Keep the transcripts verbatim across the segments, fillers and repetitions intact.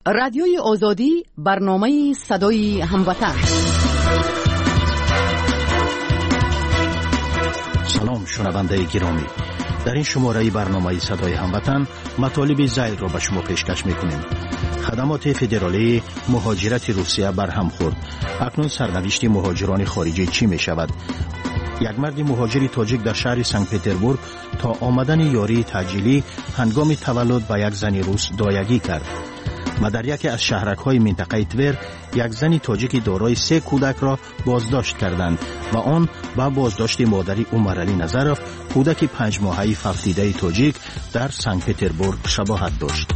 رادیوی آزادی، برنامه صدای هموطن. سلام شنونده گرامی، در این شماره برنامه صدای هموطن مطالب ذیل را به شما پیشکش میکنیم. خدمات فدرالی مهاجرت روسیه برهم خورد. اکنون سرنوشت مهاجران خارجی چی می شود؟ یک مرد مهاجری تاجیک در شهر سنت پترزبورگ تا آمدن یاری تاجیلی هنگام تولد به یک زن روس دایگی کرد. و در یکی از شهرک‌های منطقه تور یک زن تاجیک دارای سه کودک را بازداشت کردند و آن با بازداشت مادری عمرعلی نظرف، کودک پنج ماهه فقیده تاجیک در سنت پترزبورگ شباهت داشت.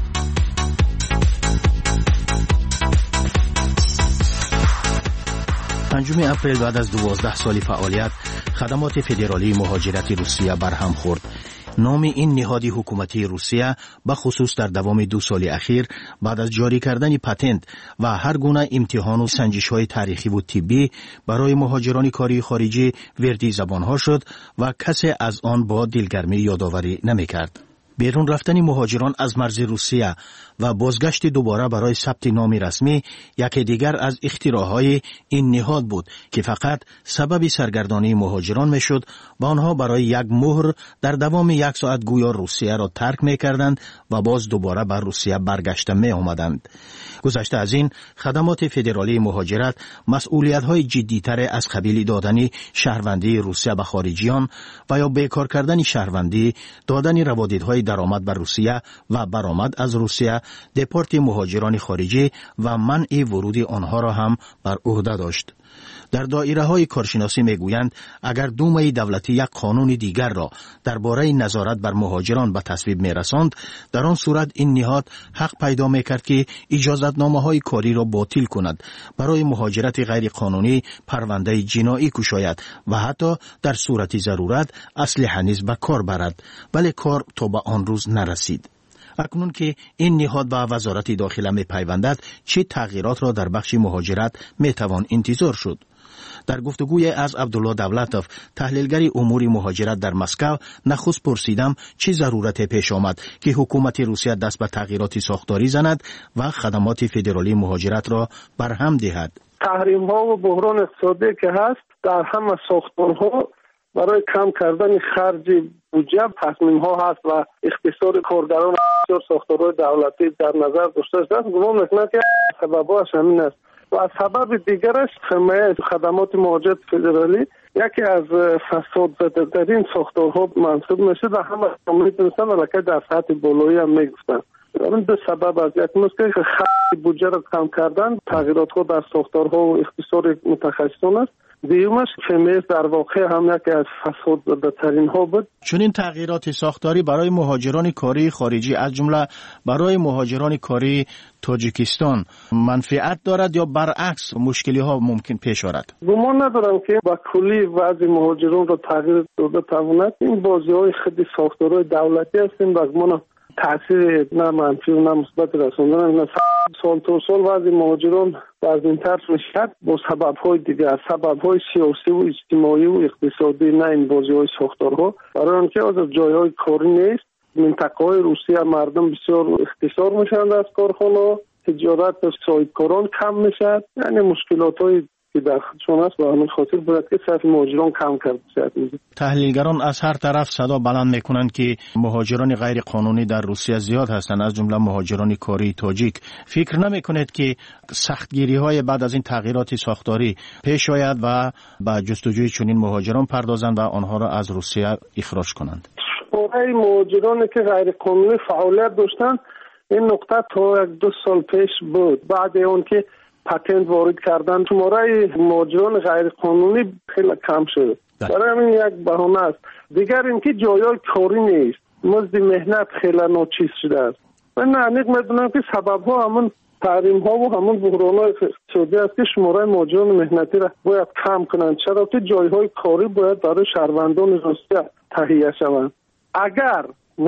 پنجم اپریل بعد از دوازده سال فعالیت، خدمات فدرالی مهاجرت روسیه برهم خورد. نام این نهاد حکومتی روسیه به خصوص در دوام دو سال اخیر بعد از جاری کردن پتنت و هر گونه امتحان و سنجش‌های تاریخی و طبی برای مهاجران کاری خارجی وردی زبان‌ها شد و کسی از آن با دلگرمی یادآوری نمی‌کرد. بیرون رفتن مهاجران از مرز روسیه و بازگشت دوباره برای ثبت نام رسمی یکی دیگر از اختراعهای این نهاد بود که فقط سبب سرگردانی مهاجران میشد و آنها برای یک مهر در دوام یک ساعت گویا روسیه را ترک میکردند و باز دوباره بر روسیه برگشته می آمدند. گذشته از این، خدمات فدرالی مهاجرت مسئولیت‌های جدی‌تر از قبیل دادن شهروندی روسیه به خارجیان و یا بیکار کردن شهروندی، دادن روادیدهای درآمد بر روسیه و برآمد از روسیه، دپورت مهاجران خارجی و منع ورود آنها را هم بر عهده داشت. در دایره های کارشناسی میگویند اگر دومه دولتی یک قانون دیگر را درباره نظارت بر مهاجران به تصویب میرساند، در آن صورت این نهاد حق پیدا میکرد که اجازتنامه های کاری را باطل کند، برای مهاجرت غیر قانونی پرونده جنایی کشاید و حتی در صورت ضرورت اسلحه نیز به کار برد، ولی کار تا به آن روز نرسید. اکنون که این نهاد به وزارت داخله می پیوندد، چه تغییرات را در بخش مهاجرت می توان انتظار شد؟ در گفتگوی از عبدالله دولتوف، تحلیلگر امور مهاجرت در مسکو، نخست پرسیدم چه ضرورت پیش آمد که حکومت روسیه دست به تغییرات ساختاری زند و خدمات فدرالی مهاجرت را برهم دهد. تحریم ها و بحران اقتصادی که هست در همه ساختارها برای کم کردن خرج بودجه تصمیم ها هست و اختصار کارگران و ساختارهای دولتی در نظر داشته است. گمان میکنم که سببش همین است. و از سبب دیگرش حمایت خدمات مهاجرت فدرالی یکی از فساد زده در این ساختارها منصوب میشه و همه میدونستن ولی در سطح بالایی هم میگفتن. این دو سبب از یک مسئله که خرج بودجه را کم کردن، تغییرات ها در ساختارها و اختصار متخصصان است. دیومش فمیز در واقع هم یکی از فساد زده ترین ها بود. چون این تغییرات ساختاری برای مهاجران کاری خارجی از جمله برای مهاجران کاری تاجیکستان منفعت دارد یا برعکس مشکلی ها ممکن پیش آرد؟ گمان ندارم که با کلی وضع مهاجران را تغییر داده تواند. این بازی های خیلی ساختارهای دولتی هستیم و گمان تاثیر نه منفی و نه مثبت رسوندن. سال تا سال وضع مهاجران وزن‌تر میشد با سبب‌های دیگر، سبب‌های سیاسی و اجتماعی و اقتصادی، نه این بازی‌های ساختارها. برای آنکه از جای‌های کاری نیست، منطقه‌های روسیه مردم بسیار اختصار میشن از کارخانه، تجارت و صاحبکاران کم میشد، یعنی مشکلات‌های که در خودشون است و همین خاطر باید که صرف مهاجران کم کرد شد. تحلیلگران از هر طرف صدا بلند میکنند که مهاجران غیر قانونی در روسیه زیاد هستند، از جمله مهاجران کاری تاجیک. فکر نمیکنید که سختگیری های بعد از این تغییرات ساختاری پیش آید و با جستجوی چنین مهاجران پردازند و آنها را از روسیه اخراج کنند؟ شماره مهاجرانی که غیر قانونی فعالیت داشتند این نقطه تا یک دو سال پیش بود. بعد اون که پتنت وارد کردن شماره مهاجران غیر قانونی خیلی کم شد. برای همین یک بهانه است. دیگر اینکه جایای کاری نیست، مزد مهنت خیلی ناچیز شده است. من عمیق میدونم که سبب ها همون تحریم ها و همون بحران های اقتصادی است که شماره مهاجران مهنتی را باید کم کنند، چرا که جایهای کاری باید برای شهروندان روسیه تهیه شوند. اگر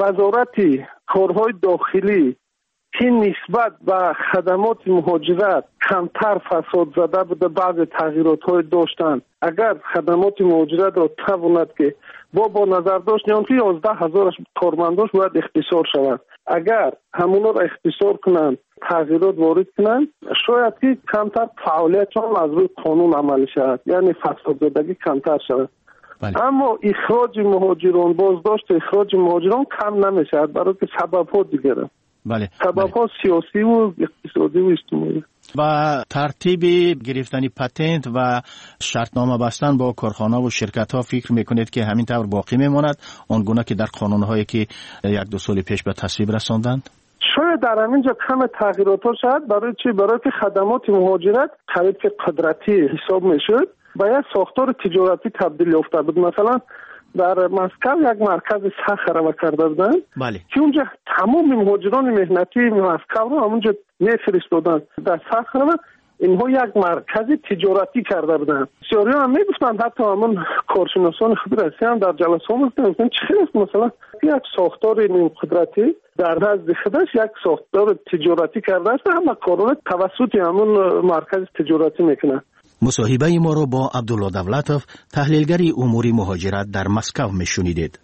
وزارت کارهای داخلی که نسبت به خدمات مهاجرت کمتر فساد زده بوده، بعض تغییرات های داشتند، اگر خدمات مهاجرت را تواند که با با نظر داشت نیان که یازده هزار کارمنداش باید اختصار شود، اگر همونا را اختصار کنند تغییرات وارد کنند شاید که کمتر فعالیت هم از روی قانون عمل شود، یعنی فساد زدگی کمتر شود. بله. اما اخراج مهاجران، بازداشت اخراج مهاجران کم نمیشود برای که سبب ها دیگره. بله. سبب ها بله. سیاسی و اقتصادی و اجتماعی. و ترتیب گرفتن پتنت و شرطنامه بستن با کارخانه و شرکت ها فکر میکنید که همین طور باقی میماند آنگونه که در قانون هایی که یک دو سال پیش به تصویب رساندند؟ شاید در همینجا کم تغییرات ها شد. برای چی؟ برای که خدمات مهاجرت قریب که قدرتی حساب میشد و یک ساختار تجارتی تبدیل یافته بود. مثلا در مسکو یک مرکز سخر کرده بودن بله. که اونجا تمام مهاجران مهنتی مسکو رو همونجا میفرستادن در سخر و اینها یک مرکز تجارتی کرده بودن. بسیاری هم میگفتند، حتی همون کارشناسان خودرسی هم در جلسه ها میگفتند چه است مثلا یک ساختار نیم قدرتی در نزد خودش یک ساختار تجارتی کرده است، همه کارونه توسط همون مرکز تجارتی میکنه. مصاحبه ما رو با عبدالله دولتوف، تحلیلگر امور مهاجرت در مسکو میشنیدید.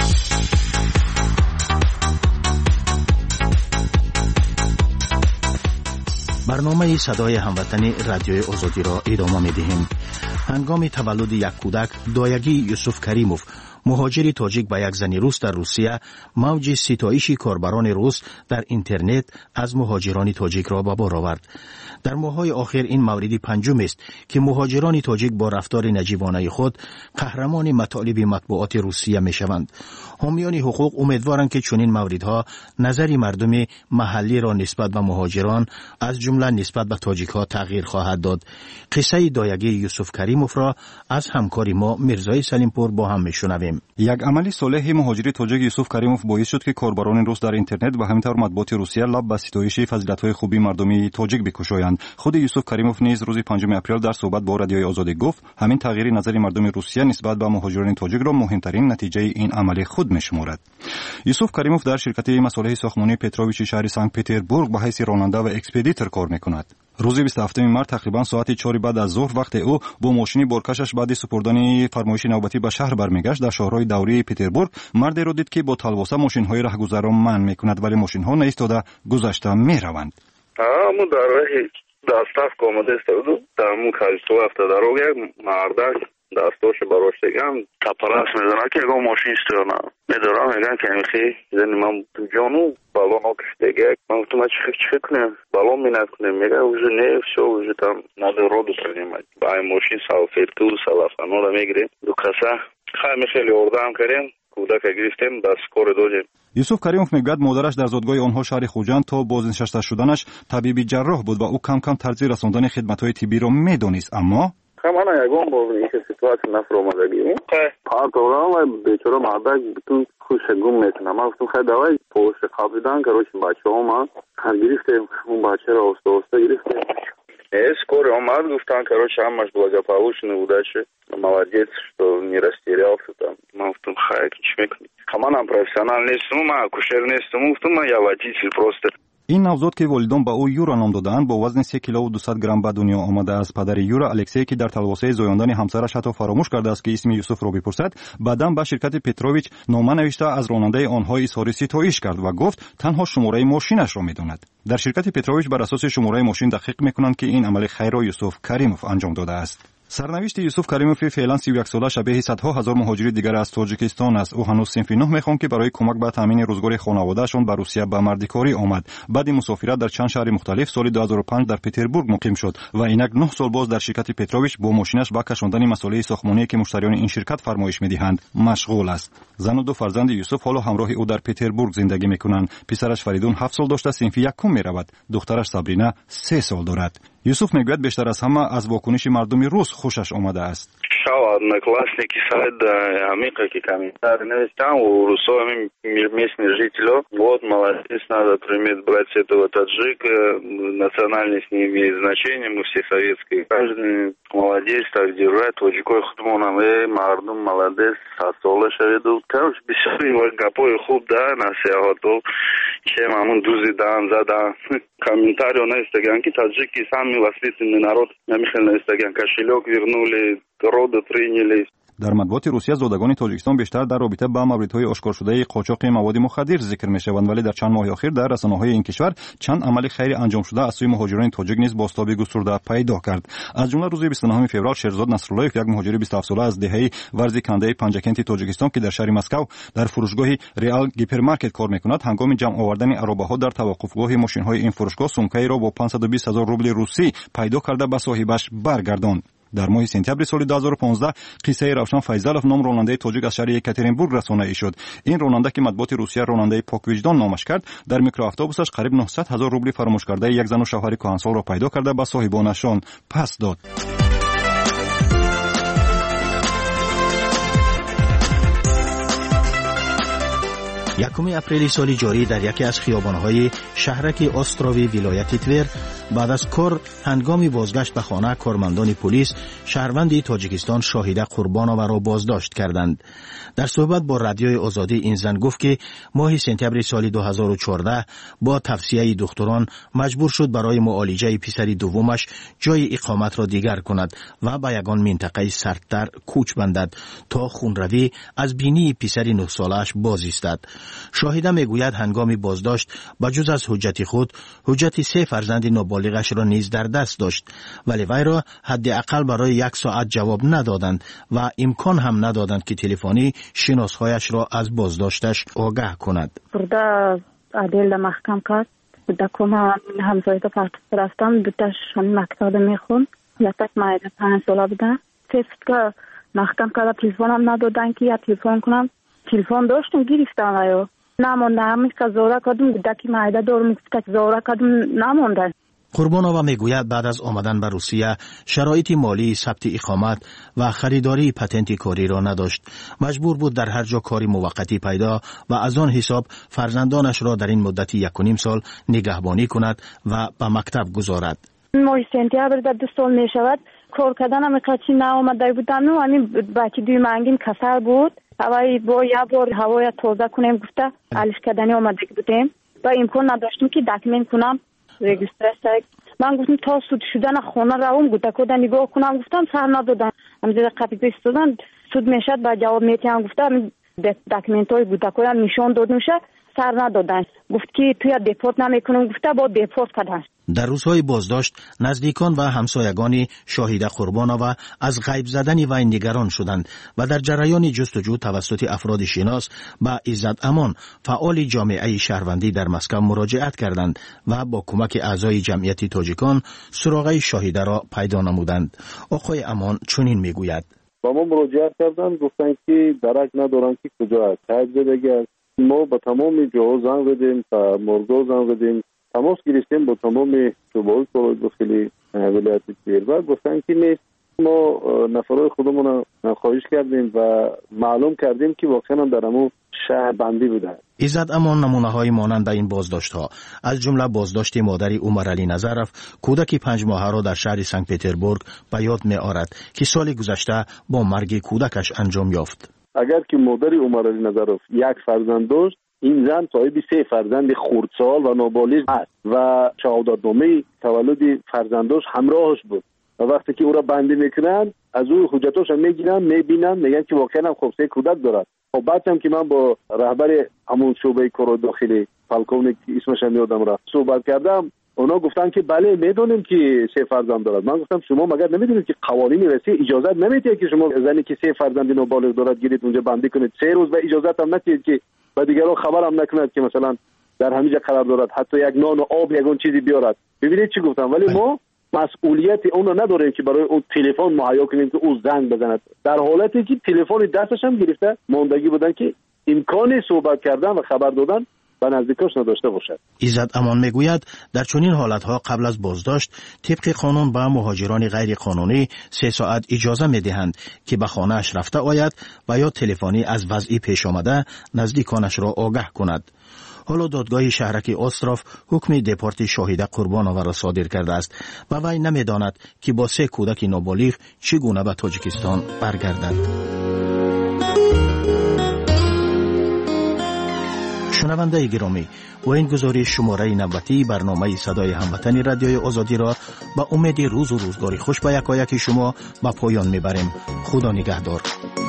برنامه صدای هموطنی رادیوی آزادی را ادامه می‌دهیم. هنگام تولد یک کودک، دایگی یوسف کریموف، مهاجر تاجیک با یک زن روس در روسیه، موج ستایش کاربران روس در اینترنت از مهاجران تاجیک را به بار آورد. در ماه‌های آخر این موردی پنجم است که مهاجران تاجیک با رفتار نجیبانه خود قهرمان مطالب مطبوعات روسیه می‌شوند. حامیان حقوق امیدوارند که چنین موردها نظر مردم محلی را نسبت به مهاجران از جمله نسبت به تاجیک‌ها تغییر خواهد داد. قصه دایگی یوسف کریموف را از همکاری ما میرزای سلیمپور با هم میشنویم. یک عملی صالح مهاجر تاجیک یوسف کریموف باعث شد که کاربران روس در اینترنت و همینطور مطبوعات روسیه لب به ستایش فضیلت‌های خوبی مردم تاجیک بکشایند. خود یوسف کریموف نیز روز پنجم اپریل در صحبت با رادیوی آزادی گفت همین تغییر نظر مردم روسیه نسبت به مهاجران تاجیک را مهمترین نتیجه این عمل خود می‌شمارد. یوسف کریموف در شرکت مصالح ساختمانی پتروویچ شهر سنت پتربورگ به حیث راننده و اکسپدیتور کار می‌کند. روز بیست و هفتم مارس تقریبا ساعت چهار بعد از ظهر وقت او با ماشین بارکشش بعد سپردن فرمایش نوبتی به شهر برمیگشت، در شهرهای دوری پتربورگ مردی را دید که با تلواسه ماشین‌های راهگذر را منع می‌کند ولی ماشین‌ها نایستاده گذشته می‌روند. همون در راه دستاف آمده است و در مو کاریستو هفته دروگه مردک دستاش براشتگم تپرس میزنه که اگه ماشین استیانا میدارم میگن که میخی زنی من تو جانو بالون آکشتگه من تو ما چخ چخ کنیم بالون مینت کنیم میگه اوزه نیف شو اوزه tam نده رو بسنیم با این ماشین سالفیرکو سالفانو را میگریم دو کسا خیلی خیلی اردام کردیم کودک گرفتیم دست کار دوجیم. یوسف کریموف میگوید مادرش در زادگاه آنها شهر خوجند تا بازنشسته شدنش طبیب جراح بود و او کم کم طرز رساندن خدمت‌های طبی را میدانست، اما همانا یگون با این سیتواسیون نفر اومدگی پارت اورام و بیچاره مردک بتون خوش گم میتونه. ما گفتم خیلی دوای پوست خوابیدن که روش بچه ها ما هر گرفتیم اون بچه را اوسته اوسته گرفتیم اسکور اومد گفتن که روش همش благополучно удачи молодец что не растерялся там. ما گفتم خیلی چی میکنی همانا профессионал نیستم ما акушер نیستم گفتم من я водитель просто. این نوزاد که والدان به او یورا نام دادند با وزن سه کیلو و دویست گرم به دنیا آمده از پدر یورا الکسی که در تلواسه زایاندن همسرش حتی فراموش کرده است که اسم یوسف را بپرسد، بعداً به شرکت پتروویچ نامه نوشته از راننده آنها اظهار ستایش کرد و گفت تنها شماره ماشینش را میداند. در شرکت پتروویچ بر اساس شماره ماشین دقیق میکنند که این عمل خیر را یوسف کریموف انجام داده است. سرنوشت یوسف کریموف فعلا سی و یک ساله شبیه صدها هزار مهاجر دیگر از تاجیکستان است. او هنوز صنف نه میخوان که برای کمک به تامین روزگار خانواده‌شان به روسیه به مردکاری آمد. بعد مسافرت در چند شهر مختلف سال دو هزار و پنج در پتربورگ مقیم شد و اینک نه سال باز در شرکت پتروویچ با ماشینش به کشاندن مسائل ساختمانی که مشتریان این شرکت فرمایش میدهند مشغول است. زن و دو فرزند یوسف حالا همراه او در پتربورگ زندگی میکنند. پسرش فریدون هفت سال داشته صنف یکم میرود. دخترش صبرینا سه سال دارد. یوسف میگوید بیشتر از همه از واکنش مردم روس خوشش آمده است. شاو одноклассники сайт Амика ки комментарии навестам у русскими местных жителей. Вот молодец, надо приметь брать этого таджика, национальность не имеет значения, мы все советские граждане. Молодец, так держать, таджикой худмонам, эй, мардум, молодец, сасола шаведу. Короче, бисёри гапой хуб, да, насиахатов, чем амун дузи дан, задан. Комментарии на Инстаграме, таджики сами воспитанный народ, на Михаил на Инстаграме кошелек вернули, рода приняли. در مطبوعات روسیه زادگان تاجیکستان بیشتر در رابطه با موردهای آشکار شده قاچاق مواد مخدر ذکر می‌شوند، ولی در چند ماه اخیر در رسانه‌های این کشور چند عمل خیری انجام شده از سوی مهاجران تاجیک نیز بازتابی گسترده پیدا کرد. از جمله روز بیست و نهم فوریه شیرزاد نصراللهیف، یک مهاجر بیست و هفت ساله از دهه ورزی کننده پنجکنت تاجیکستان که در شهر مسکو در فروشگاه ریال گیپرمارکت کار می‌کند، هنگام جمع آوردن ارابه‌ها در توقفگاه ماشین‌های این فروشگاه سومکه‌ای را با پانصد و بیست هزار روبل روسی پیدا کرده به صاحبش برگرداند. در ماه سپتامبر سال دو هزار و پانزده قصه روشن فیضلف نام راننده تاجیک از شهر یکاترینبورگ رسانه‌ای شد. این راننده که مطبوعات روسیه راننده پاکوجدان نامش کرد، در میکرواتوبوسش قریب نهصد هزار روبل فراموش کرده یک زن و شوهر کهنسال را پیدا کرده به صاحبانشان پس داد. یکم اپریل سال جاری در یکی از خیابان‌های شهرک استراوی ولایت تور بعد از کار هنگامی بازگشت به خانه کارمندان پلیس شهروند تاجیکستان شاهده قربانووا را بازداشت کردند. در صحبت با رادیوی آزادی این زن گفت که ماه سپتامبر سال دو هزار و چهارده با توصیه دکتران مجبور شد برای معالجه پسر دومش جای اقامت را دیگر کند و به یگان منطقه سردتر کوچ بندد تا خونروی از بینی پسر نه سالش باز ایستد. شاهده میگوید هنگامی بازداشت بجز از حجت خود حجت سه فرزند نابالغش را نیز در دست داشت، ولی وی را حداقل برای یک ساعت جواب ندادند و امکان هم ندادند که تلفنی شناسهایش را از بازداشتش آگاه کند. برده عدل محکم کرد، برده کما همسایه تا رفتم دوتاش هم مکتب میخون، یکتک مایده پنج ساله بودن، تست که محکم کرده تلفن هم ندادن که یا تلفن کنم، تلفن داشتم گرفتم ویو نمانده همیش که زوره کدوم دکی مایده دارم که زوره کدوم نمانده. قربانووا میگوید بعد از آمدن به روسیه شرایط مالی ثبت اقامت و خریداری پتنت کاری را نداشت. مجبور بود در هر جا کاری موقتی پیدا و از آن حساب فرزندانش را در این مدت یک و نیم سال نگهبانی کند و به مکتب گذارد. ماه سپتامبر در دو سال می شود کار کردن هم کچی نآمده بودم و همین بچه دوی منگیم کسر بود. هوایی با یک بار هوای تازه کنیم گفته الف کردنی آمده بودیم و امکان نداشتیم که دکمنت کنم رجیستر. من گفتم تا سود شدن خانه روم گفته کدن نگاه کنم، گفتم سر ندادن همینجا قپی پیش دادن سود میشد با جواب میتیم گفتم دکمنت های گفته کدن نشان داد میشه سر ندادن، گفت که توی دیپورت نمیکنم گفته با دیپورت کردن. در روزهای بازداشت نزدیکان و همسایگان شاهده قربانووا از غیب زدن وی نگران شدند و در جریان جستجو توسط افراد شناس به عزت امان فعال جامعه شهروندی در مسکو مراجعت کردند و با کمک اعضای جمعیت تاجیکان سراغ شاهده را پیدا نمودند. آقای امان چنین میگوید: با ما مراجعت کردند، گفتند که درک ندارند که کجا است، تجربه ما با تمام جاها زنگ زدیم، تا مرگا زنگ زدیم، تماس گرفتیم با تمام شعبه‌های کار داخلی ولایت تور و گفتن که نیست. ما نفرای خودمون خواهش کردیم و معلوم کردیم که واقعا در همون شهر بندی بودن. عزت امان نمونه‌های مانند این بازداشت‌ها از جمله بازداشت مادر عمر علی نظرف کودک پنج ماهه را در شهر سنت پترزبورگ به یاد می‌آورد که سال گذشته با مرگ کودکش انجام یافت. اگر که مادر عمر علی نظرف یک فرزند داشت، این زن صاحب سه فرزند خردسال و نابالغ است و شهادتنامه تولد فرزنداش همراهش بود و وقتی که او را بندی میکنن از او حجتاش هم میگیرن میبینن میگن که واقعا هم خب سه کودک دارد. خب بعد هم که من با رهبر همون شعبه کار داخلی پالکونیک اسمش هم یادم رفت صحبت کردم، اونا گفتن که بله میدونیم که سه فرزند دارد. من گفتم شما مگر نمیدونید که قوانین روسیه اجازه نمیده که شما زنی که سه فرزند نابالغ دارد گیرید اونجا بندی کنید سه روز، و اجازه هم ندید که و دیگران خبر هم نکند که مثلا در همینجا قرار دارد حتی یک نان و آب یگون چیزی بیارد. ببینید چی گفتم، ولی ما مسئولیت اون رو نداریم که برای اون تلفن مهیا کنیم که او زنگ بزند، در حالتی که تلفن دستش هم گرفته ماندگی بودن که امکان صحبت کردن و خبر دادن به نزدیکاش نداشته باشد. عزت امان میگوید در چنین حالتها قبل از بازداشت طبق قانون به مهاجران غیر قانونی سه ساعت اجازه میدهند که به خانه‌اش رفته آید و یا تلفنی از وضعی پیش آمده نزدیکانش را آگاه کند. حالا دادگاه شهرک استراف حکم دپورت شاهده قربانووا را صادر کرده است و وی نمیداند که با سه کودک نابالغ چگونه به تاجیکستان برگردد. شنونده گرامی، با این گزارش شماره نوبتی برنامه صدای هموطن رادیوی آزادی را با امید روز و روزگاری خوش به یکایک شما به پایان میبریم. خدا نگهدار.